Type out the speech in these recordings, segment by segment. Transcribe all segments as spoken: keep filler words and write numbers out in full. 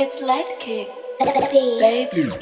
It's light kick, baby.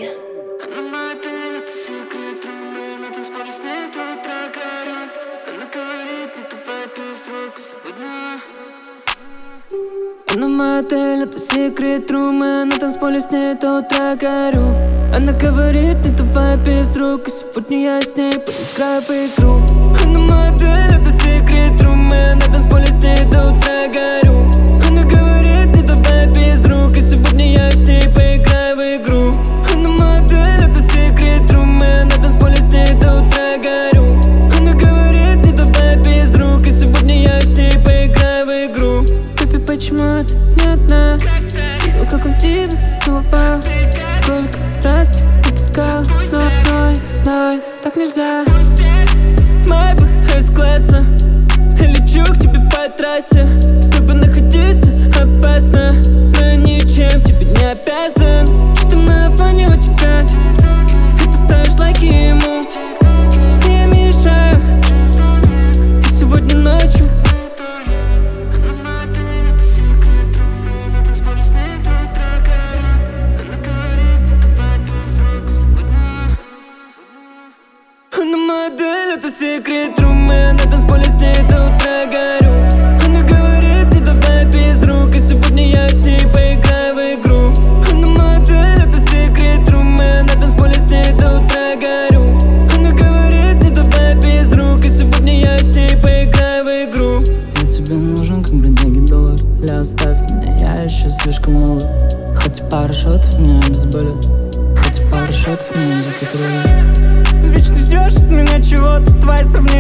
Она моя отель, это секрет румы. На танцполе с ней до утра горю. Она говорит, не давай без рук. И сегодня я с ней поиграю в игру. Она моя отель, это секрет румы. На танцполе с ней до утра горю. Она говорит, не давай без рук. И сегодня я с ней поиграю в игру. Она моя отель, это секрет румы. На танцполе с ней до утра горю. Она говорит, не давай без рук. И сегодня я с ней поиграю в игру. Baby, почему ты не одна? Ну как он тебя целовал? Сколько раз тебя выпускал? Но, но я знаю, так нельзя. Майбах С-класса. Я лечу к тебе по трассе. С тобой находиться опасно, но я ничем тебе не обязан. Что на фоне у тебя? И ты ставишь лайки ему. И я мешаю. И сегодня ночью она модель, это секрет румы. На танцполе с ней до утра горю. Она говорит, не давай без рук. И сегодня я с ней поиграю в игру. Она модель, это секрет румы. На танцполе с ней до утра горю. Она говорит, не давай без рук. И сегодня я с ней поиграю в игру. Я тебе нужен, как бродяги доллар. Ля, оставь меня, я еще слишком молод. Хоть и пара шотов меня обезболит. Хоть и пара шотов меня закатрует. Вечно ждешь от меня чего-то, твои сравнения